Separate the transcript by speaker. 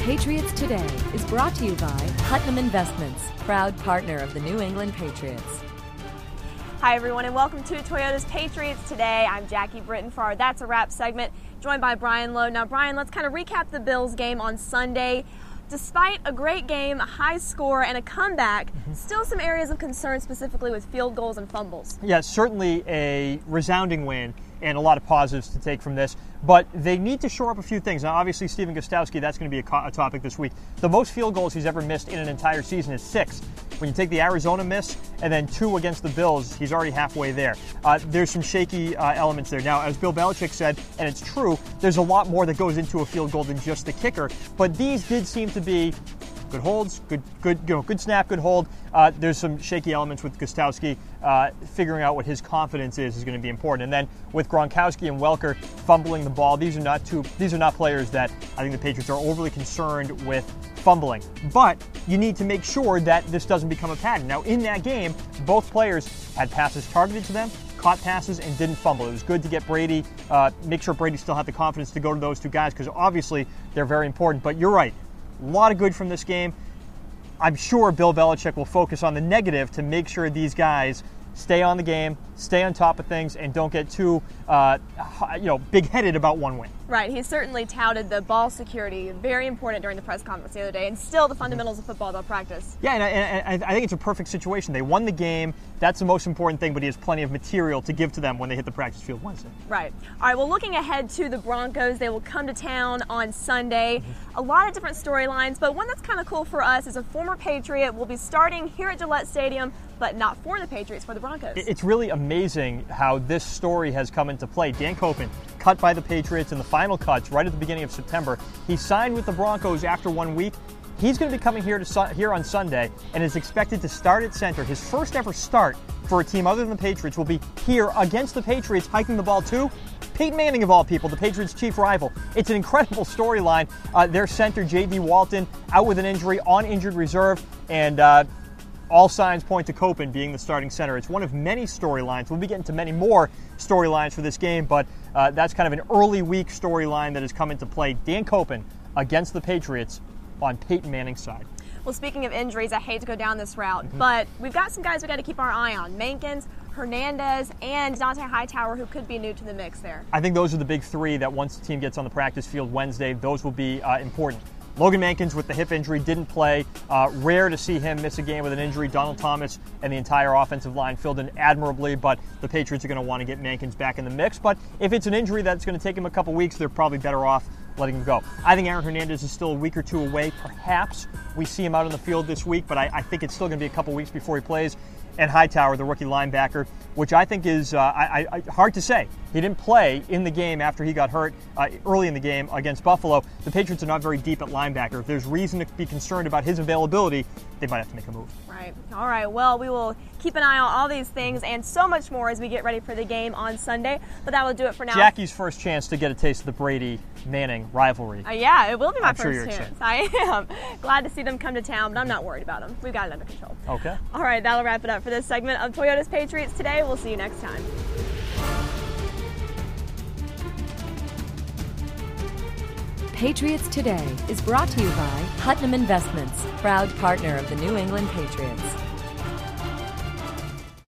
Speaker 1: Patriots Today is brought to you by Putnam Investments, proud partner of the New England Patriots.
Speaker 2: Hi everyone and welcome to Toyota's Patriots Today. I'm Jackie Britton for our That's a Wrap segment, joined by Brian Lowe. Now Brian, let's kind of recap the Bills game on Sunday. Despite a great game, a high score, and a comeback, still some areas of concern, specifically with field goals and fumbles.
Speaker 3: Yeah, certainly a resounding win and a lot of positives to take from this. But they need to shore up a few things. Now, obviously, Stephen Gostkowski, that's going to be a topic this week. The most field goals he's ever missed in an entire season is 6. When you take the Arizona miss and then 2 against the Bills, he's already halfway there. There's some shaky elements there. Now, as Bill Belichick said, and it's true, there's a lot more that goes into a field goal than just the kicker. But these did seem to be good holds, good snap, good hold. There's some shaky elements with Gostkowski. Figuring out what his confidence is going to be important. And then with Gronkowski and Welker fumbling the ball, these are not players that I think the Patriots are overly concerned with fumbling. But you need to make sure that this doesn't become a pattern. Now, in that game, both players had passes targeted to them, caught passes, and didn't fumble. It was good to get Brady, make sure Brady still had the confidence to go to those two guys, because obviously they're very important. But you're right. A lot of good from this game. I'm sure Bill Belichick will focus on the negative to make sure these stay on the game, stay on top of things, and don't get too big-headed about one win.
Speaker 2: Right. He certainly touted the ball security, very important during the press conference the other day, and still the fundamentals of football they'll practice.
Speaker 3: Yeah, and I think it's a perfect situation. They won the game. That's the most important thing, but he has plenty of material to give to them when they hit the practice field Wednesday.
Speaker 2: Right. All right, well, looking ahead to the Broncos, they will come to town on Sunday. A lot of different storylines, but one that's kind of cool for us is a former Patriot will be starting here at Gillette Stadium, but not for the Patriots, for the Broncos.
Speaker 3: It's really amazing how this story has come into play. Dan Koppen, cut by the Patriots in the final cuts right at the beginning of September. He signed with the Broncos after 1 week. He's going to be coming here on Sunday and is expected to start at center. His first ever start for a team other than the Patriots will be here against the Patriots, hiking the ball too. Peyton Manning, of all people, the Patriots' chief rival. It's an incredible storyline. Their center, J.D. Walton, out with an injury, on injured reserve, and all signs point to Koppen being the starting center. It's one of many storylines. We'll be getting to many more storylines for this game, but that's kind of an early week storyline that has come into play. Dan Koppen against the Patriots on Peyton Manning's side.
Speaker 2: Well, speaking of injuries, I hate to go down this route, but we've got some guys we've got to keep our eye on. Mankins, Hernandez, and Dont'a Hightower, who could be new to the mix there.
Speaker 3: I think those are the big 3 that once the team gets on the practice field Wednesday, those will be important. Logan Mankins with the hip injury didn't play. Rare to see him miss a game with an injury. Donald Thomas and the entire offensive line filled in admirably, but the Patriots are going to want to get Mankins back in the mix. But if it's an injury that's going to take him a couple weeks, they're probably better off letting him go. I think Aaron Hernandez is still a week or 2 away. Perhaps we see him out on the field this week, but I think it's still going to be a couple weeks before he plays. And Hightower, the rookie linebacker, which I think is hard to say. He didn't play in the game after he got hurt early in the game against Buffalo. The Patriots are not very deep at linebacker. If there's reason to be concerned about his availability, they might have to make a move.
Speaker 2: Right. All right. Well, we will keep an eye on all these things and so much more as we get ready for the game on Sunday. But that will do it for now.
Speaker 3: Jackie's first chance to get a taste of the Brady-Manning rivalry.
Speaker 2: Yeah, it will be my first
Speaker 3: chance.
Speaker 2: Excited. I am glad to see them come to town, but I'm not worried about them. We've got it under control.
Speaker 3: Okay.
Speaker 2: All right. That'll wrap it up for this segment of Toyota's Patriots Today. We'll see you next time.
Speaker 1: Patriots Today is brought to you by Putnam Investments, proud partner of the New England Patriots.